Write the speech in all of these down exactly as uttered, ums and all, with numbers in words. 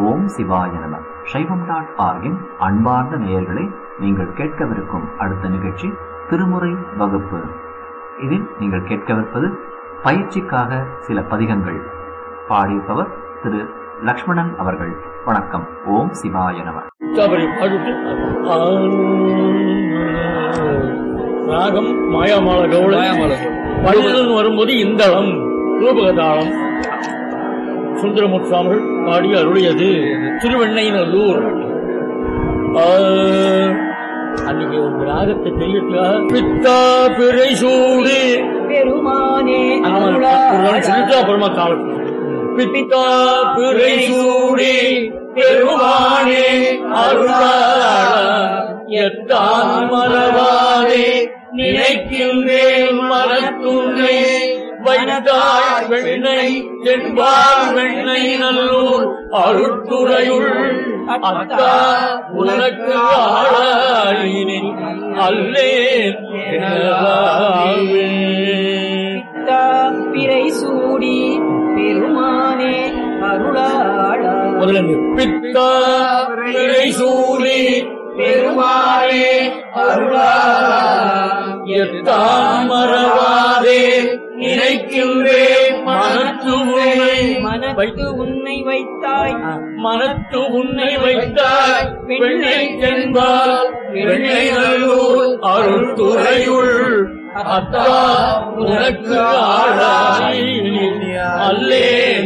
ஓம் சிவாய நம. சைவம் டாட் ஆர்கின் அன்பார்ந்த நேயர்களே, நீங்கள் கேட்கவிருக்கும் அடுத்த நிகழ்ச்சி திருமுறை வகுப்பு. இதில் நீங்கள் கேட்கவிருப்பது பயிற்சிக்காக சில பதிகங்கள். பாடியிருப்பவர் திரு லக்ஷ்மணன் அவர்கள். வணக்கம். ஓம் சிவாய நம. ராகம் மாயாமால கவுள பள்ளியில் வரும்போது இந்தளம் ரூபகதாளம் சுந்தரமுற்றாமல் பாடி அருளியது திருவெண்ணைநல்லூர். அன்னைக்கு ஒரு ராகத்தை தெரியறதுக்காக பித்தா பிறை சூடு பெருமானே சொல்லிட்டு அப்புறமா காலத்து பித்தா பிறை சூடி பெருமானே அருளாத்தான் மறவாதே நினைக்கின்றேன் மனத்துன்னை வைத்தாய் வெண்ணை தென்பால் வெண்ணை நல்லூர் அருட்துறையுள் அத்தா உனக்கு ஆளாயினி அல்லேன் பிறை சூடி பெருமானே அருளாளா. பித்தா பிறை சூடி பெருமானே அருளாத்தான் மறவாதே நினைக்கின்றேன் மனத்து உன்னை மனத்து உன்னை வைத்தாய் மனத்து உன்னை வைத்தாய் பெண்ணை தென்பால் பெண்ணை நல்லூர் அருள்துறையுள் அத்தா உனக்கு ஆளாய் அல்லேன்.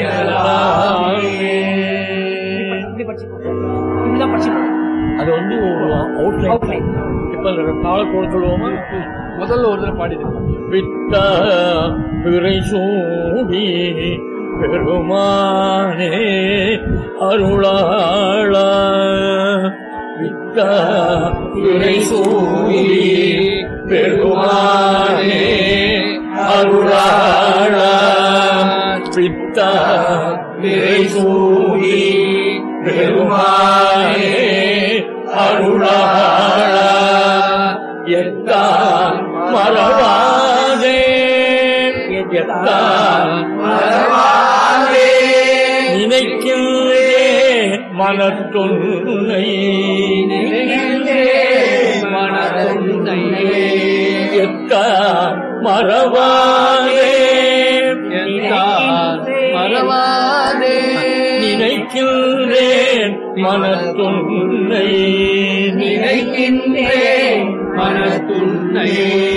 அது வந்து ஒரு அவுட்லைன். இப்ப காலத்தோடு சொல்லுவோமா? முதல்ல ஒரு தடவை பாடிது. பித்தா பிறை சூடி பெருமானே அருளாளா. பித்தா பிறை சூடி பெருமானே அருளாளா. பித்தா பிறை சூடி பெருமானே அருளாளா. எத்தான் மறவாதே எத்தான் மறவாதே நினைக்கின்றே மனத்துன்னை மனத்துன்னை எத்தான் மறவாதே எத்தான் மறவாதே நினைக்கின்றேன் மனத்துன்னை நினைக்கின்றேன் மனத்துன்னை.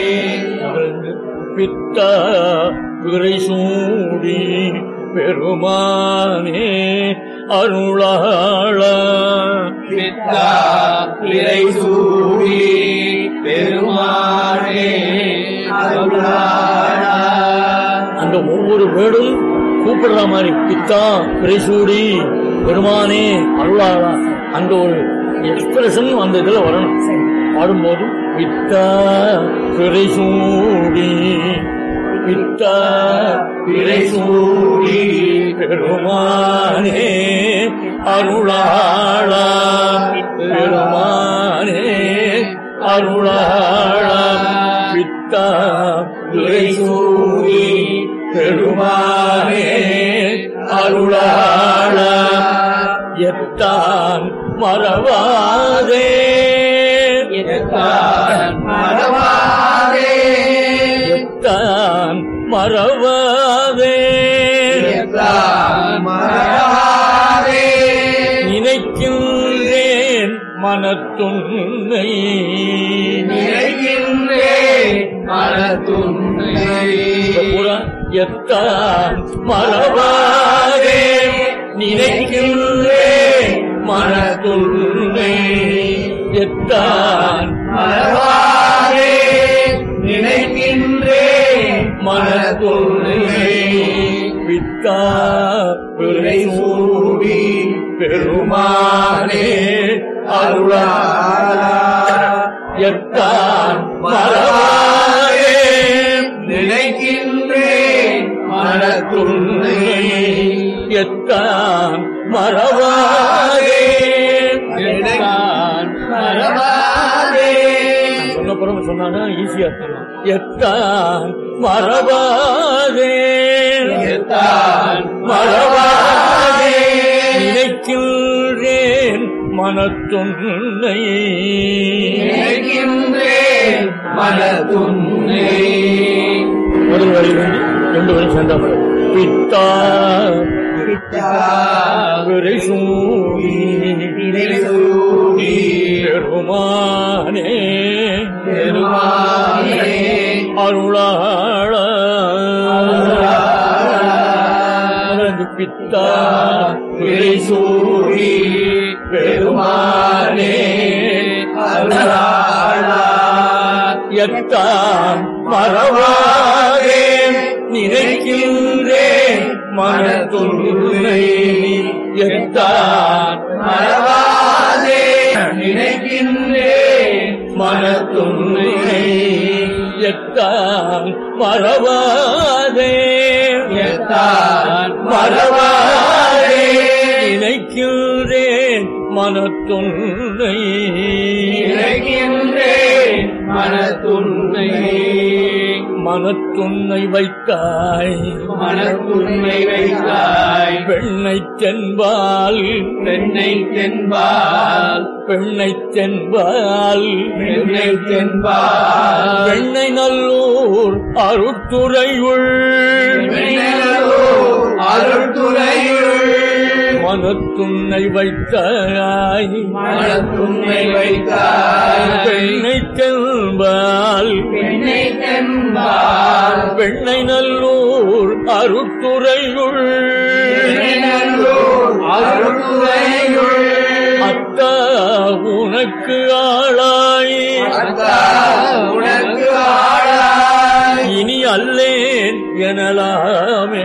பித்தா பிறை சூடி பெருமானே அருளாளா. பித்தா பிறை சூடி பெருமானே அருளாளா. அந்த ஒவ்வொரு வேடும் கூப்பிடுற மாதிரி பித்தா பிறை சூடி பெருமானே அருளாளா அந்த ஒரு எக்ஸ்பிரஷன் அந்த இதுல வரணும். பாடும்போது பித்தா பிறை சூடி பித்தா பிறை சூடி பெருமானே அருளாளா. பெருமானே அருளாளா. பித்தா பிறை சூடி பெருமானே அருளாளா. எத்தான் மறவாதே எத்தான் மறவாதே எத்தான் மறவாதே எத்தான் மறவாதே நினைக்கின்றேன் மனத்துன்னை நினைக்கின்றேன் மனத்துன்னை. எத்தான் மறவாதே நினைக்கின்றேன் மனத்துன்னை எத்தான் மறவாதே நினைக்கின்றேன் மனத்துன்னை. பித்தா பிறை சூடி பெருமானே அருளாளா. எத்தான் மறவாதே நினைக்கின்றேன் மனத்துன்னை. எத்தான் மறவாதே எத்தான் மறவாதே. சொன்ன பிறகு சொன்னா ஈஸியா இருக்கும். எத்தான் மறவாதே எத்தான் மறவாதே நினைக்க நினைக்கின்றேன் மனத்துன்னை நினைக்கின்றேன் மனத்துன்னை. முதல் வரையிலிருந்து ரெண்டு வரை சேர்ந்தாமல் பித்தா பித்தா விரைசூடி விரைசூடி பெருமானே பெருமானே அருளாள பித்தா விரைசூடி பெருமானே அருளாள எத்தான் மறவாதே நினைக்கின்றேன் மனத்துன்னை எத்தான் மறவாதே நினைக்கின்றேன் மனத்துன்னை எத்தான் மறவாதே எத்தான் மறவாதே நினைக்கின்றேன் மனத்துன்னை நினைக்கின்றேன் மனத்துன்னை. மனத்துன்னை வைத்தாய் மனத்துன்னை வைத்தாய் பெண்ணை தென்பால் பெண்ணை தென்பால் பெண்ணை தென்பால் பெண்ணை தென்பால் பெண்ணை நல்லூர் அருட்டுறையுள் பெண்ணலூர் அருள்துறையுள் மனத்துன்னை வைத்தாய் மனத்துன்னை வைத்தாய் பெண்ணை தென்பால் பெண்ணை தென்பால் பெண்ணை நல்லூர் அருட்டுறையுள் பெண்ணலூர் அருள்துறையுள் அத்தா உனக்கு ஆளாய் அத்தா உனக்கு ஆளாய் இனி அல்லேன் எனலாமே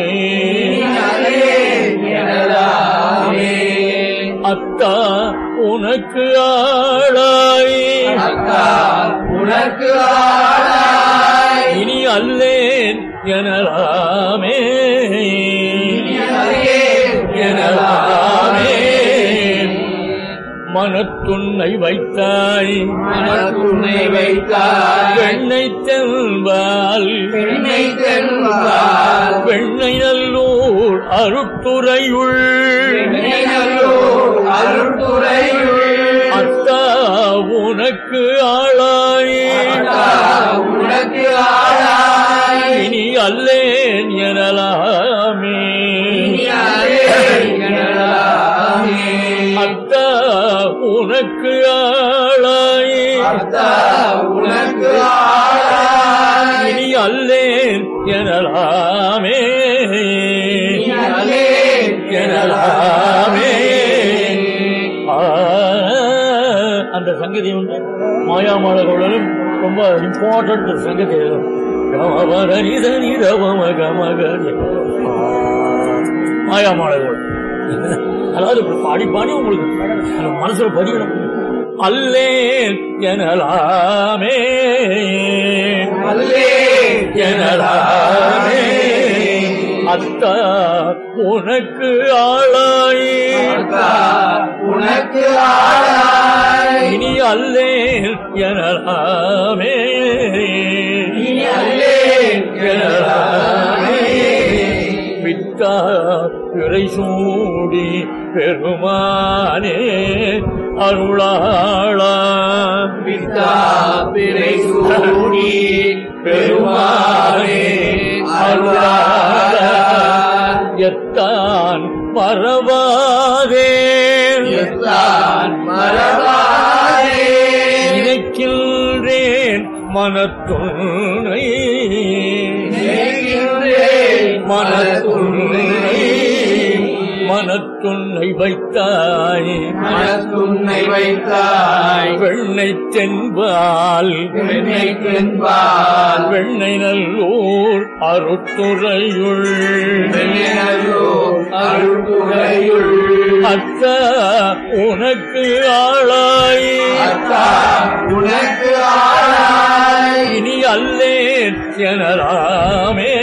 எனலாமே. அத்தா உனக்கு ஆளாய் அத்தா உனக்கு ஆளாய் இனி அல்லேன் எனலாமே எனலாமே மனத்துன்னை வைத்தாய் மனத்துன்னை வைத்தாய் பெண்ணை தென்பால் பெண்ணை தென்பால் பெண்ணை நல்லூர் அருட்டுறையுள் பெண்ணலூர் அருள்துறையுள் அத்தா உனக்கு ஆளாய் அத்தா உனக்கு ஆளாய் இனி அல்லேன் எனலாமே எனலாமே. அத்தா உனக்கு ஆளாய் அத்தா உனக்கு ஆளாய் இனி அல்லேன் எனலாமே எனலாமே. ஆ, அந்த சங்கதி வந்து மாயாமாளர்களும் ரொம்ப இம்பார்ட்டன்ட் சங்கதி. மாயாமாளர்கள் அதாவது பாடி பாடி உங்களுக்கு மனசுல பதியணும். அல்லேன் எனலாமே எனலாமே அத்தா உனக்கு ஆளாய் அத்தா உனக்கு ஆளாய் இனி அல்லேன் எனலாமே எனலாமே வித்தா பிறைசூடி பெருமானே அருளாளா பித்தா பிறைசூடி பெருமானே அருளாளா எத்தான் மறவாதே எத்தான் மறவாதே நினைக்கின்றேன் மனத்துன்னை நினைக்கின்றேன் மனத்துன்னை மனத்துன்னை வைத்தாய் மனத்துன்னை வைத்தாய் வெண்ணை தென்பால் பெண்ணை தென்பால் வெண்ணை நல்லூர் அருட்டுறையுள் பெண்ணலூர் அருள்துறையுள் அத்தா உனக்கு ஆளாய் அத்தா உனக்கு ஆளாய் இனி அல்லேன் எனலாமே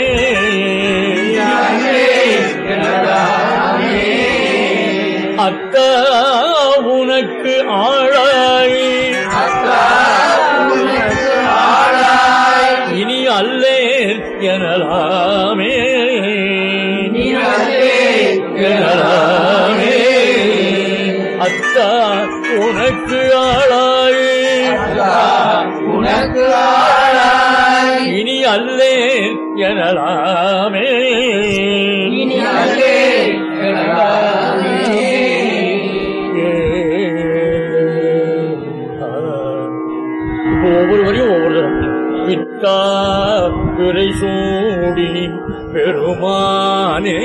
எனலாமே. அத்தா உனக்கு ஆளாய் அத்தா உனக்கு ஆளாய் இனி அல்லேன் எனலாமே நீ அல்லே எனலாமே அத்தா உனக்கு ஆளாய் உனக்கு ஆளாய் இனி அல்லேன் எனலாமே இனி அல்லேன் எனலாமே. ஒவ்வொரு வரையும் ஒவ்வொரு பித்தா பிறை சூடி பெருமானே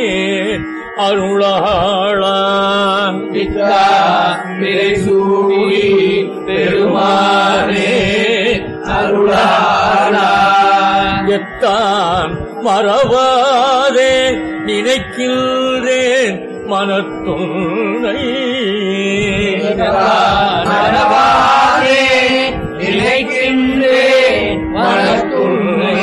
அருளாளா பித்தா பிறை சூடி பெருமானே அருளாளா. எத்தான் மறவாதே நினைக்கின்றேன் மனத்துணை மறவாதே நினைக்கின்றேன் மனத்துணை.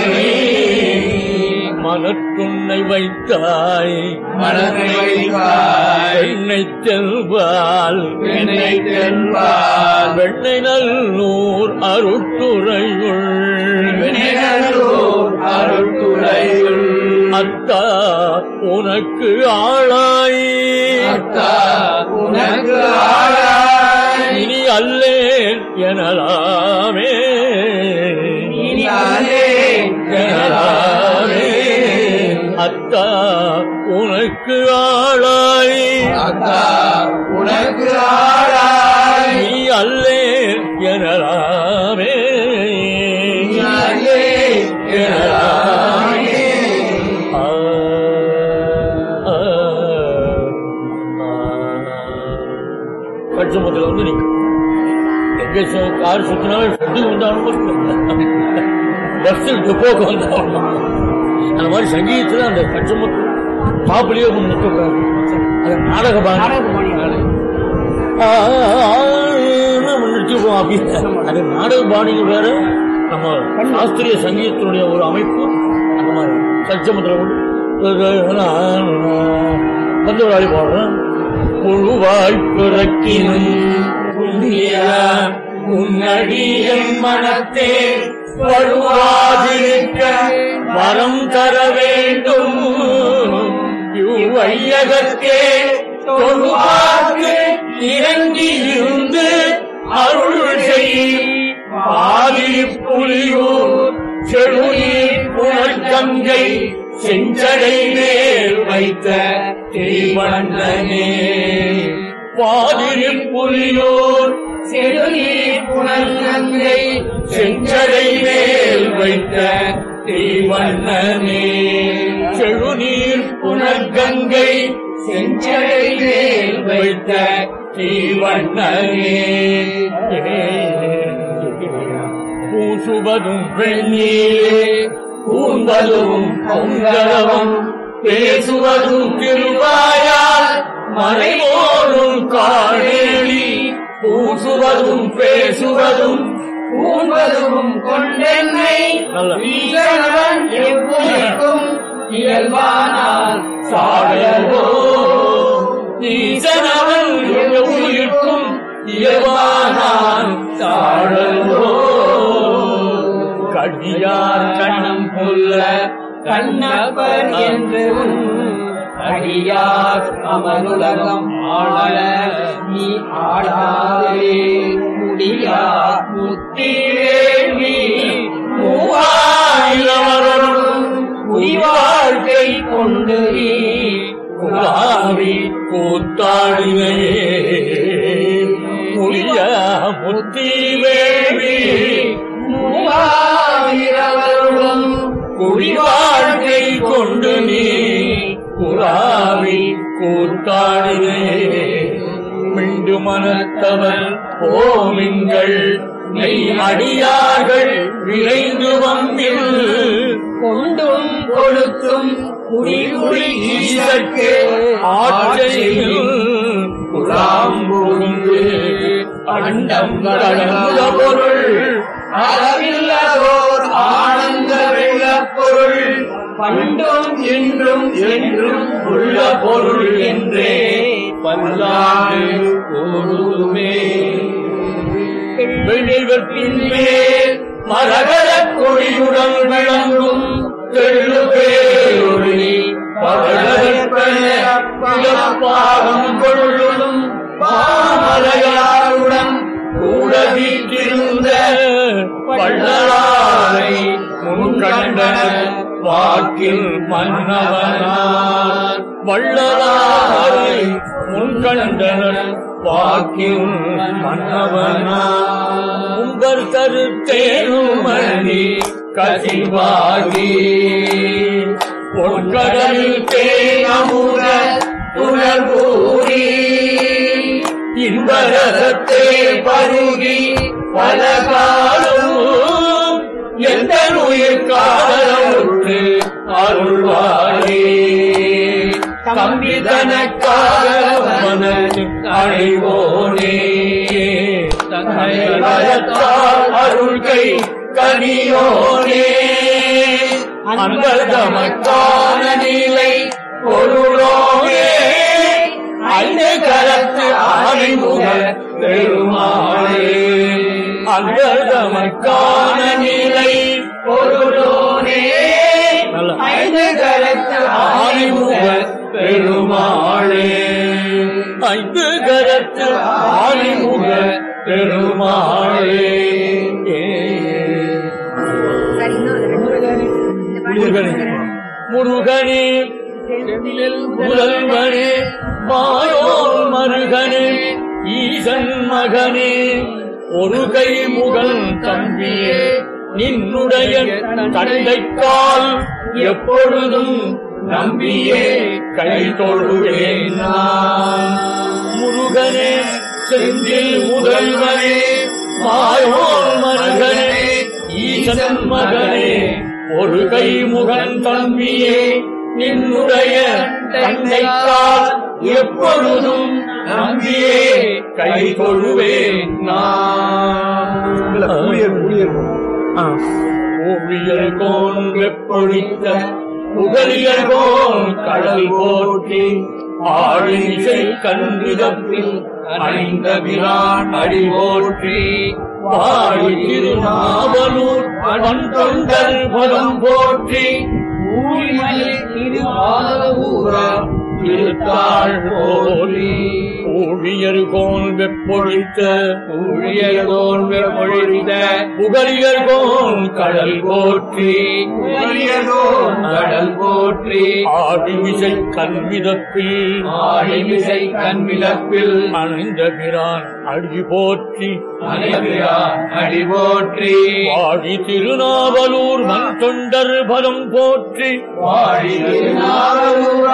மனத்துணை வைத்தாய் மனத்தை வைத்தாய் வெண்ணை தெல்வால் என்னை தென்பால் வெண்ணை நல்லூர் அருட்டுரையுள் வெண்ணெல்லூர் அருட்துறையுள் அத்தா உனக்கு ஆளாய் அத்தா உனக்கு ஆளாய் இனி அல்லேன் எனலாமே இனி அல்லேன் எனலாமே. அத்தா உனக்கு ஆளாய் அத்தா உனக்கு ஆளாய் நீ அல்லேன் எனலாமே இனி அல்லேன் எனலாமே. ஆ, ஆ, ஆ. கட்சமத்தில் வந்து நீ எங்க சு- கார் சுத்தினாலும் ஷெட்டுக்கு வந்தாலும் பஸ் டிப்போக்கு வந்தாலும் அந்த மாதிரி சங்கீதத்துல அந்த கட்சமத்து டாப்லயே ஒன்று நிற்கக்கூடாது. அது நாடக பாணி நம்ம நிறுத்திப்போம் அப்படின்னு அது நாடக பாணிகள் வேற, நம்ம சாஸ்திரிய சங்கீதத்தினுடைய ஒரு அமைப்பு அந்த மாதிரி சச்சமத்தில் வந்து விளையாடி பாடுறேன். புழுவாய் பிறக்கினும் புண்ணிய உன்னடியின் மனத்தே வழுவாதிருக்க வரம் தர வேண்டும். இவ்வையகத்தே தொழுவாக்கு இறங்கி இருந்து அருள் செய் பாதி புலியூர் செழுநீர் புனர்கங்கை செஞ்சடை மேல் வைத்த திரிவண்ணனே. பாதிரி புலியூர் செழுநீர் புனர்கங்கை செஞ்சடை மேல் வைத்த தீவண்ணனே. செழுநீர் புனர்கங்கை செஞ்சடை மேல் வைத்த தீவண்ணனே. பூசுவதும் வெண்ணீரே கூந்தலும் பொங்கலவும் பேசுவதும் திருவாயால் மறைவோரும் காணேளி. பூசுவதும் பேசுவதும் பூம்பதும் கொண்டென்னை நல்ல. ஈசனவன் எவ்வுயிர்க்கும் இயல்பானால் சாடலோ ஈசனவன் எவ்வுயிர்க்கும் இயல்பானான் சாடலோ. கடியார் கண்ணம் புல்ல கண்ணப்பர் என்று அடியார் அமருலகம் ஆள நீ ஆளாதே முடியார் முத்தி வேள்வி மூவாயிரவரும் உயிர்வாழ்க்கை கொண்டு நீ குலாவி கூத்தாடினையே முடிய முத்தி வேள்வி மூவாயிரவரும் குடிவாழ்க்கை கொண்டு நீ குலாவி கூத்தாடினையே. மிண்டு மனத்தவர் போமிங்கள் நெய் அடியார்கள் விரைந்து வம்பில் கொண்டும் கொடுத்தும் குடி குடி ஈசற்கு ஆற்றையில் குலாம்புந்து அண்டம் கடந்த பொருள் அளவில்லதோர் ஆனந்த வெள்ளப் பொருள் பண்டும் இன்றும் என்றும் உள்ள பொருள் என்றே பல்லாண்டு கூறுமே. விளைவற்றின் மேல் மரகத கொடியுடன் விளங்கும் தெள்ளு பேரொளி பவளப்பென பிறப்பாகம் கொள்ளும் பாமர வாக்கில் மன்னவனார் வள்ளலாரை முன்கண்டனர் வாக்கில் மன்னவனார் உம்பர் கருத்தேனுமணி கசிவாகி பொற்கடலில் தேனமுத துணர்பூரி இன்பரசத்தே பருகி பல காலம் எந்த உயிர் காலமுற்று அருள்வாரே கம்பிதனக்காக மனது அடைவோனே தன்னை வரத்தால் அருள்கை கனியோனே அன்பதமக்கான நிலை பொருளோனே ஐந்து கரத்து ஆணைமுக பெருமாளே அன்பதமக்கான நிலை பொருளோனே ஐந்து கரத்து ஆணைமுக பெருமாளே ஐந்து கரத்து ஆணைமுக பெருமாளே முருகனே முதல்வனே மாயோன் மருகனே ஈசன் மகனே ஒரு கை முகன் தம்பியே நின்னுடைய தந்தைக்கால் எப்பொழுதும் நம்பியே கை தொழுவேன் முருகனே செந்தில் முதல்வனே மாயோன் மருகனே ஈசன் மகனே ஒரு கை முகன் தம்பியே நின்னுடைய தந்தைக்கால் எப்பொழுதும் நம்பியே கை கொள்வேன் ஊழியர் கோன் வெப்பொழித்த புகழியர் கோன் கடல் போற்றி ஆழிசை கண்விதப்பில் அணிந்த பிரான் அடி போற்றி வாழி திருநாவலூர் அவன் தொண்டர் பலம் போற்றி ஊழிமலை திருவாரூர திருத்தாள் போலி ஊழியர் கோன் வெப்பொழித்த ஊழியர் கோன் வெப்பொழித்த புகழியர் கோன் கடல் போற்றி புகழியர் கோன் கடல் போற்றி ஆழிமிசை கண்மிதப்பில் ஆழிமிசை கண்மிதப்பில் அணிந்த பிரான் அடி போற்றி அணிபிரான் அடி போற்றி வாழி திருநாவலூர் மண் தொண்டர் பலம் போற்றி வாழி திருநாவலூர்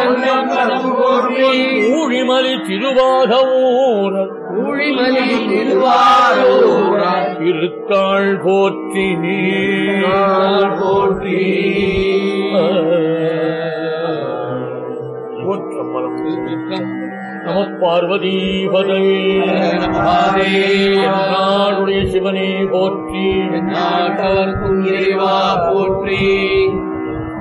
ஊழிமலி திருவாதூர் ஊழிமலி திருவாரூர் திருத்தாள் போற்றி நீர் போற்றி நம பார்வதி பதையுடைய சிவனே போற்றி நாட்டவர்க்கும் இறைவா போற்றி